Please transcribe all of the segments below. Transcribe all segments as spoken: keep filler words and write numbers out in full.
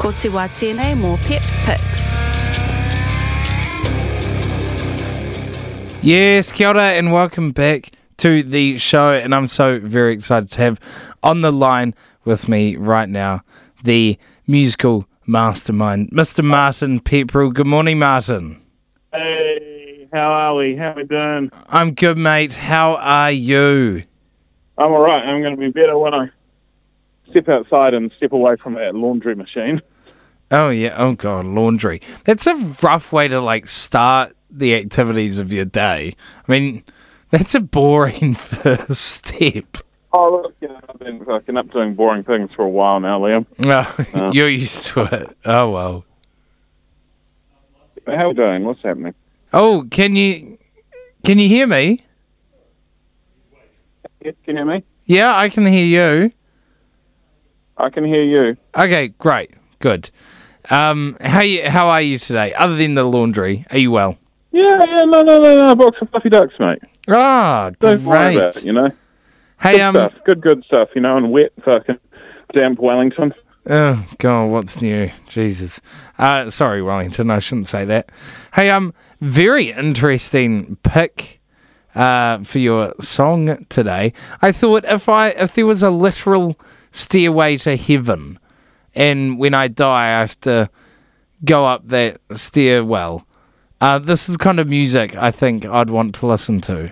Ko te wā tēnei mō Peps Picks. Yes, kia ora and welcome back to the show, and I'm so very excited to have on the line with me right now the musical mastermind, Mister Martin Pepperell. Good morning, Martin. Hey, how are we? How are we doing? I'm good, mate. How are you? I'm all right. I'm going to be better when I step outside and step away from that laundry machine. Oh, yeah. Oh, God, laundry. That's a rough way to, like, start the activities of your day. I mean, that's a boring first step. Oh, look, you know, I've been fucking up doing boring things for a while now, Liam. Oh, Uh, you're used to it. Oh, well. How are we doing? What's happening? Oh, can you can you hear me? Yes, can you hear me? Yeah, I can hear you. I can hear you. Okay, great. Good. Um, how you, how are you today? Other than the laundry, are you well? Yeah, yeah, no, no, no, no, box of fluffy ducks, mate. Ah, Don't worry great. about it, you know? Hey, Good um, stuff, good, good stuff, you know, and wet fucking damp Wellington. oh God, what's new? Jesus. Uh, sorry, Wellington, I shouldn't say that. Hey, um, very interesting pick, uh, for your song today. I thought if I if there was a literal stairway to heaven, and when I die I have to go up that stairwell, uh, this is kind of music I think I'd want to listen to.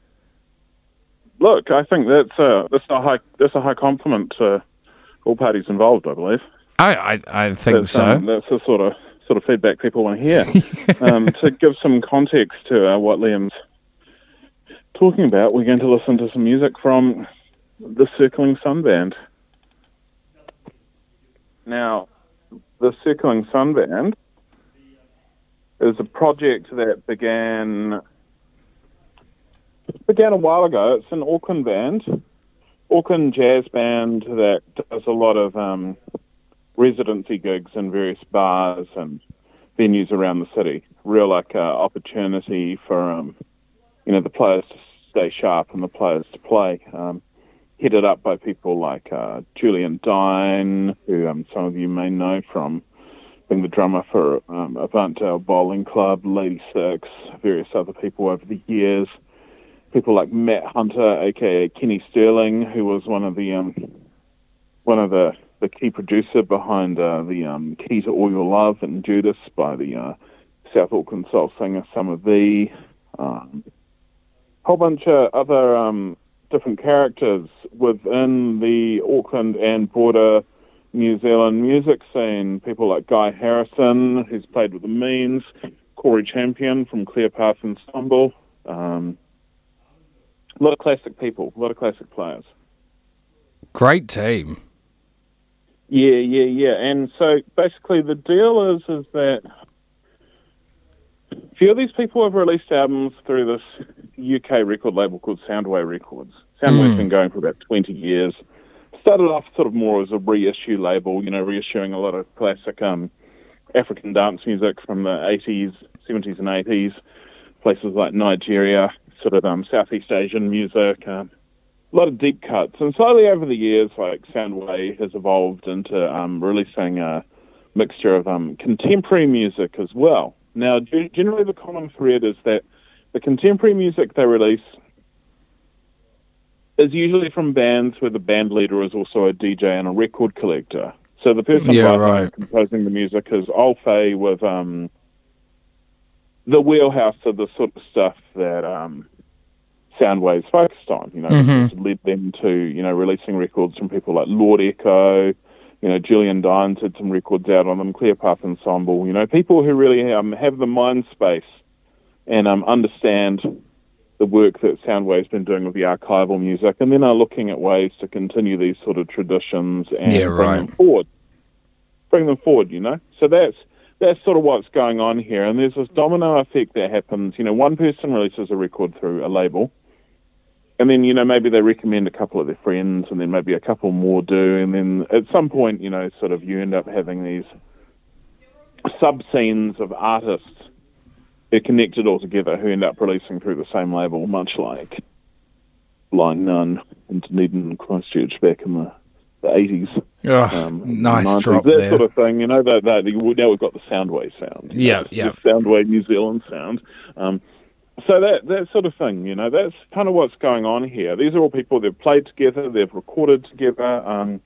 Look, I think that's a, that's a high that's a high compliment to all parties involved, I believe. I I, I think That's, so. um, that's the sort of sort of feedback people want to hear. um, to give some context to uh, what Liam's talking about, we're going to listen to some music from the Circling Sun Band. Now, the Circling Sun Band is a project that began began a while ago. It's an Auckland band, Auckland jazz band that does a lot of um, residency gigs in various bars and venues around the city. Real like uh, opportunity for um, you know the players to stay sharp and the players to play. Um, headed up by people like uh, Julian Dine, who um, some of you may know from being the drummer for um, Avantdale Bowling Club, Lady Six, various other people over the years. People like Matt Hunter, aka Kenny Sterling, who was one of the um, one of the, the key producer behind uh, the um, Key to All Your Love and Judas by the uh, South Auckland soul singer Summer V. Um, whole bunch of other um, different characters within the Auckland and broader New Zealand music scene. People like Guy Harrison, who's played with the Means, Corey Champion from Clear Path Ensemble. Um, a lot of classic people, a lot of classic players. Great team. Yeah, yeah, yeah. And so basically the deal is is that a few of these people have released albums through this U K record label called Soundway Records. Soundway's Mm. been going for about twenty years. Started off sort of more as a reissue label, you know, reissuing a lot of classic um, African dance music from the eighties, seventies and eighties, places like Nigeria, sort of um, Southeast Asian music, um, a lot of deep cuts. And slowly over the years, like Soundway has evolved into um, releasing a mixture of um, contemporary music as well. Now, g- generally the common thread is that the contemporary music they release is usually from bands where the band leader is also a D J and a record collector. So the person Yeah, writing right. and composing the music is Olfay with um, the wheelhouse of the sort of stuff that um, Soundwave's focused on. You know, Mhm. this has led them to, you know, releasing records from people like Lord Echo, you know, Julian Dines had some records out on them, Clear Path Ensemble, you know, people who really um, have the mind space and um, understand the work that Soundwave's been doing with the archival music, and then are looking at ways to continue these sort of traditions and Yeah, bring right. them forward. Bring them forward, you know? So that's that's sort of what's going on here. And there's this domino effect that happens. You know, one person releases a record through a label, and then, you know, maybe they recommend a couple of their friends, and then maybe a couple more do, and then at some point, you know, sort of you end up having these sub-scenes of artists they're connected all together who end up releasing through the same label, much like Blind Nun and Dunedin and Christchurch back in the the eighties. Oh, Um, nice nineties, drop that there. sort of thing, you know. That, that now we've got the Soundwave sound. you Yeah, know, yeah. the Soundwave New Zealand sound. Um, so that that sort of thing, you know, that's kind of what's going on here. These are all people they've played together, they've recorded together. Um,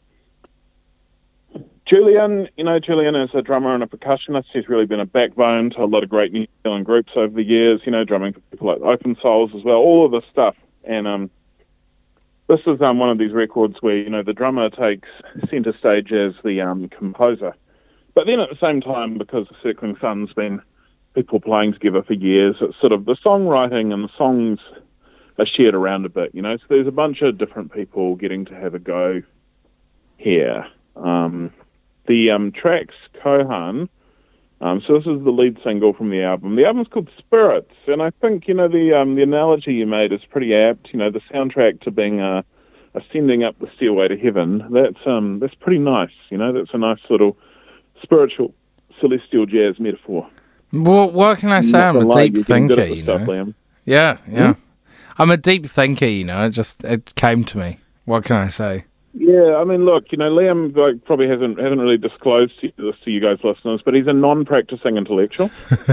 Julian, you know, Julian is a drummer and a percussionist. He's really been a backbone to a lot of great New Zealand groups over the years. You know, drumming for people like Open Souls as well. All of this stuff, and um. This is um, one of these records where, you know, the drummer takes centre stage as the um, composer. But then at the same time, because the Circling Sun's been people playing together for years, it's sort of the songwriting and the songs are shared around a bit, you know. So there's a bunch of different people getting to have a go here. Um, the um, track's Kohan. Um, so this is the lead single from the album. The album's called Spirits, and I think, you know, the um, the analogy you made is pretty apt. You know, the soundtrack to being uh, ascending up the stairway to heaven. That's um that's pretty nice. You know, that's a nice little spiritual celestial jazz metaphor. What, what can I say? Not I'm a gonna lie, deep you're getting good thinker, at this you know. stuff, Liam. Yeah, yeah. Hmm? I'm a deep thinker, you know. It just it came to me. What can I say? Yeah, I mean, look, you know, Liam like, probably hasn't hasn't really disclosed this to you guys listeners, but he's a non-practicing intellectual.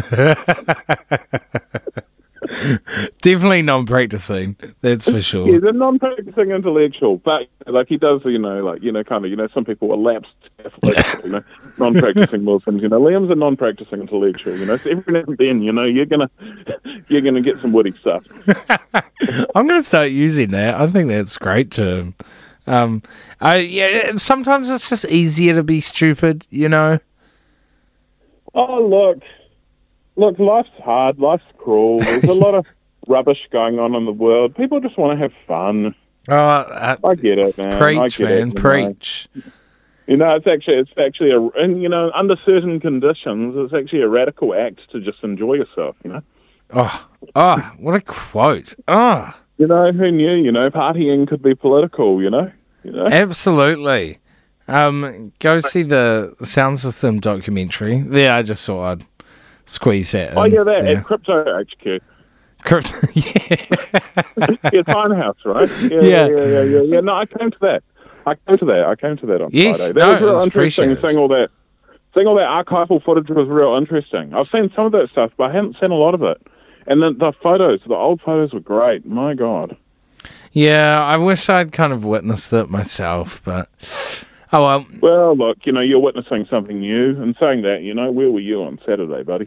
Definitely non-practicing. That's for sure. He's a non-practicing intellectual, but like he does, you know, like you know, kind of, you know, some people are lapsed Catholics, you know, non-practicing Muslims. You know, Liam's a non-practicing intellectual. You know, so every now and then, you know, you're gonna you're gonna get some witty stuff. I'm gonna start using that. I think that's a great term. Um, I yeah. Sometimes it's just easier to be stupid, you know. Oh, look, look, life's hard, life's cruel. There's a lot of rubbish going on in the world. People just want to have fun. Oh, uh, I get it, man. I preach, get man, it, you know. preach. You know, it's actually, it's actually a, and you know, under certain conditions, it's actually a radical act to just enjoy yourself. You know. Oh, oh, what a quote. Oh, You know, who knew? You know, partying could be political. You know. You know. absolutely. Um, go see the Sound System documentary. There, I just thought I'd squeeze that in. Oh yeah, that there. at Crypto H Q. Crypt- yeah. Yeah, Time House, right? Yeah, Yeah. yeah, yeah, yeah, yeah, yeah. No, I came to that. I came to that. I came to that on Yes, Friday. That no, was real it's interesting. appreciated. Seeing all that, seeing all that archival footage was real interesting. I've seen some of that stuff, but I hadn't seen a lot of it. And the, the photos, the old photos were great. My God. Yeah, I wish I'd kind of witnessed it myself, but oh well. Well, look, you know, you're witnessing something new. And saying that, you know, where were you on Saturday, buddy?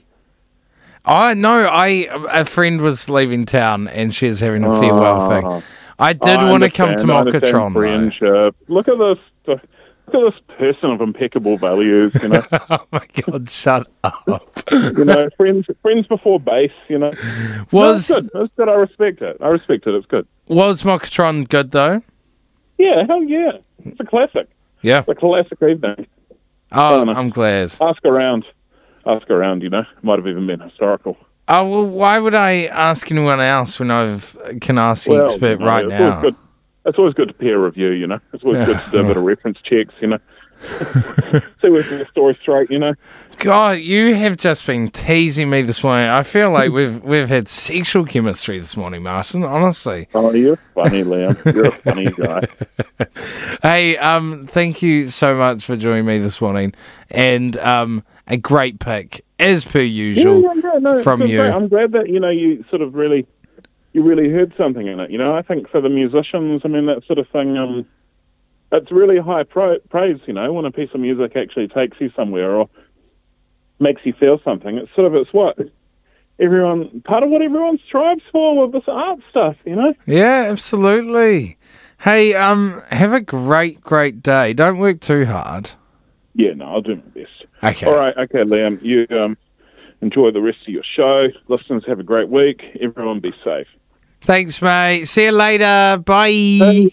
I no, I a friend was leaving town and she's having a farewell Oh, thing. I did I want to come to understand, I understand Mokatron though. friendship. Look at this. Look at this person of impeccable values, you know. Oh my god, shut up. You know, friends friends before base, you know. Was No, it's good. It's good. I respect it. I respect it. It's good. was Mokatron good though? Yeah, hell yeah. It's a classic. Yeah. It's a classic evening. Oh, Um, I'm glad. Ask around. Ask around, you know. Might have even been historical. Oh well, why would I ask anyone else when I can ask the Well, expert you know, right it's now? Always good. It's always good to peer review, you know. It's always Yeah. good to do a bit of reference checks, you know. See where's the story straight, you know. God, you have just been teasing me this morning. I feel like we've we've had sexual chemistry this morning, Martin. Honestly. Oh, you're funny, Liam. You're a funny guy. Hey, um, thank you so much for joining me this morning, and um, a great pick as per usual Yeah, yeah, yeah, no, from it's you. great. I'm glad that, you know, you sort of really, you really heard something in it. You know, I think for the musicians, I mean, that sort of thing, um, it's really high pro- praise, you know, when a piece of music actually takes you somewhere or makes you feel something. It's sort of, it's what everyone, part of what everyone strives for with this art stuff, you know? Yeah, absolutely. Hey, um, have a great, great day. Don't work too hard. Yeah, no, I'll do my best. Okay. All right, okay, Liam, you um, enjoy the rest of your show. Listeners, have a great week. Everyone be safe. Thanks, mate. See you later. Bye. Bye.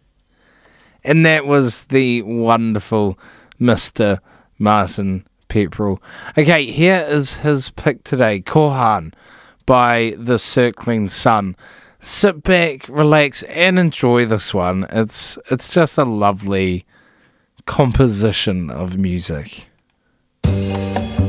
And that was the wonderful Mister Martin Pepperell. Okay, here is his pick today, Kohan by The Circling Sun. Sit back, relax, and enjoy this one. It's it's just a lovely composition of music.